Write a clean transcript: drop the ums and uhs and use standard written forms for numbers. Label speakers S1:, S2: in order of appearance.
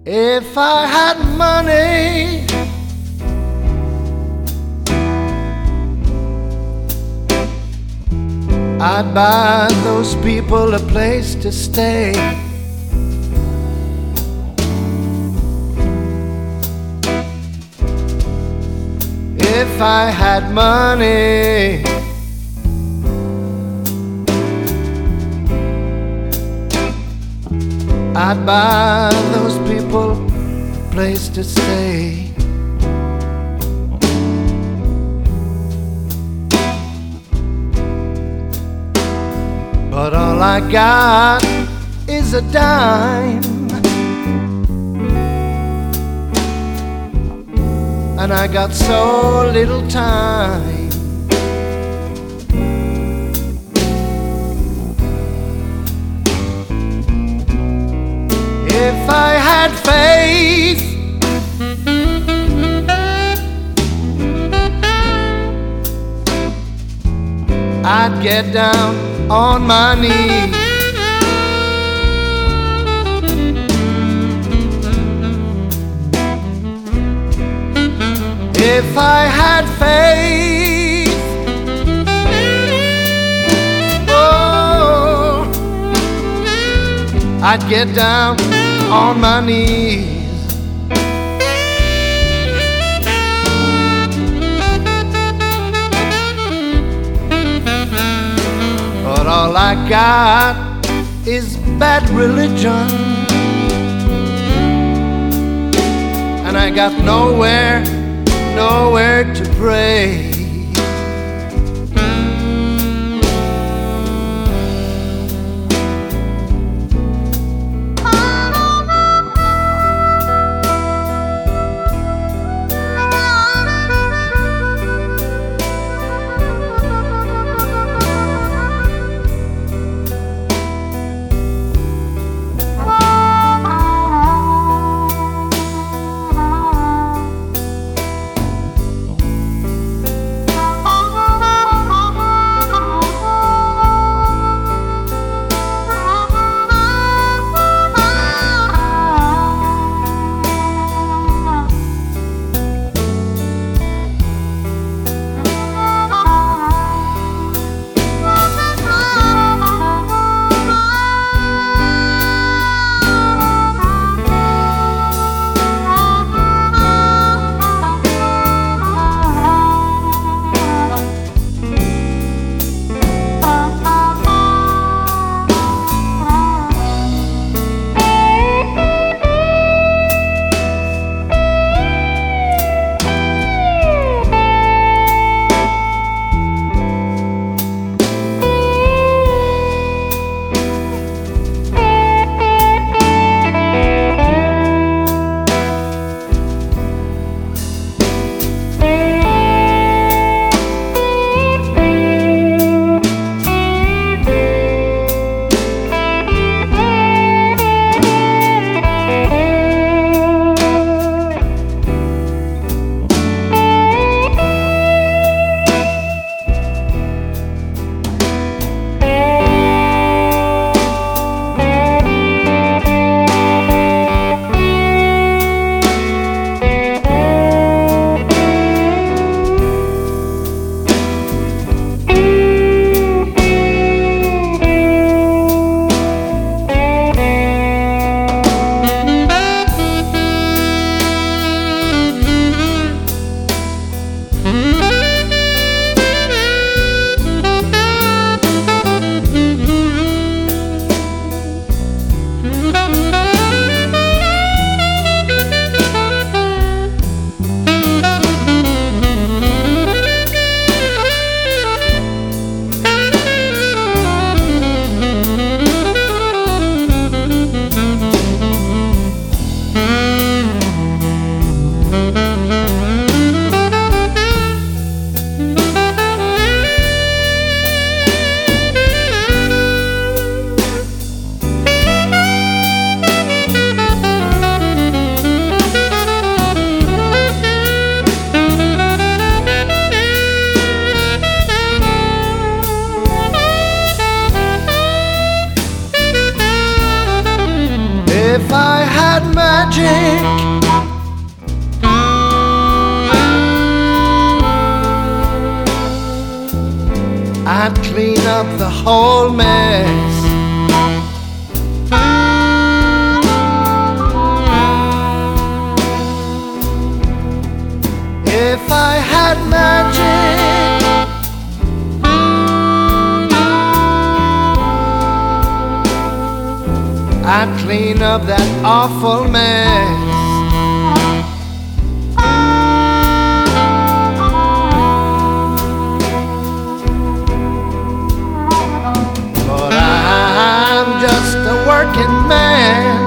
S1: If I had money, I'd buy those people a place to stay. If I had money, I'd buy those people a place to stay. But all I got is a dime, and I got so little time. If I had faith, I'd get down on my knees. If I had faith, oh, I'd get down on my knees. But all I got is bad religion, and I got nowhere to pray. If I had magic, I'd clean up the whole mess. If I had magic, I'd clean up that awful mess. But I'm just a working man,